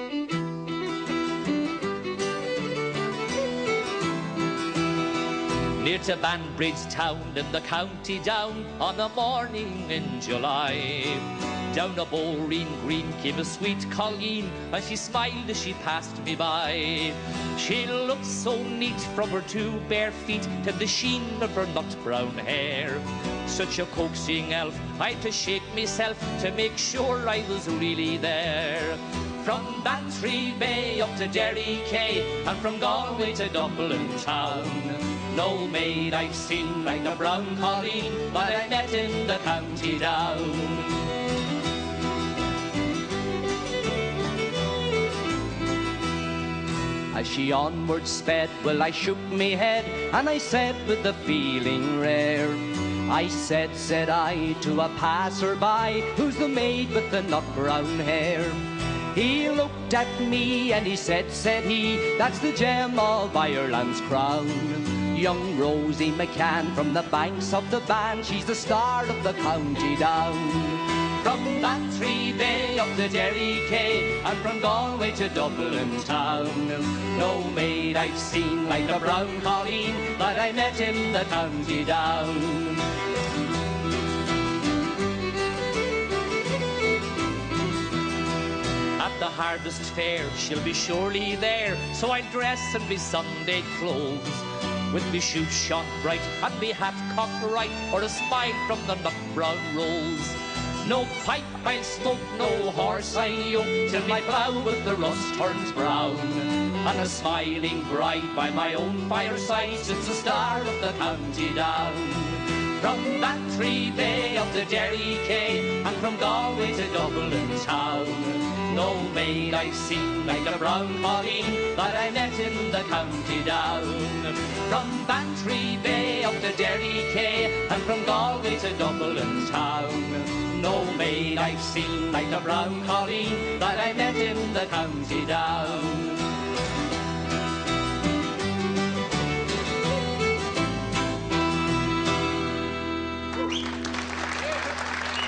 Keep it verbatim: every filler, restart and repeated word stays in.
Near to Banbridge town in the county Down on a morning in July. Down a Boreen Green came a sweet Colleen, and she smiled as she passed me by. She looked so neat from her two bare feet to the sheen of her nut brown hair. Such a coaxing elf, I had to shake myself to make sure I was really there. From Bantry Bay up to Derry Quay, and from Galway to Dublin town, no maid I've seen like the brown Colleen, but I met in the county Down. As she onward sped, well, I shook me head, and I said with a feeling rare, I said, said I, to a passer-by, who's the maid with the nut-brown hair? He looked at me and he said, said he, that's the gem of Ireland's crown. Young Rosie McCann from the banks of the Bann, she's the star of the county Down. From Bantry Bay up to Derry Quay, and from Galway to Dublin town, no maid I've seen like the brown Colleen, but I met in the county Down. At the harvest fair she'll be surely there, so I dress in me Sunday clothes, with me shoes shone bright and me hat cocked right, or a smile from the nut-brown rose. No pipe I'll smoke, no horse I'll yoke, till my plough with the rust turns brown. And a smiling bride by my own fireside sits the star of the county Down. From Bantry Bay up to Derry Quay, and from Galway to Dublin town, no maid I've seen like the brown Colleen, that I met in the county Down. From Bantry Bay up to Derry Quay, and from Galway to Dublin town, no maid I've seen like the brown Colleen, that I met in the county Down.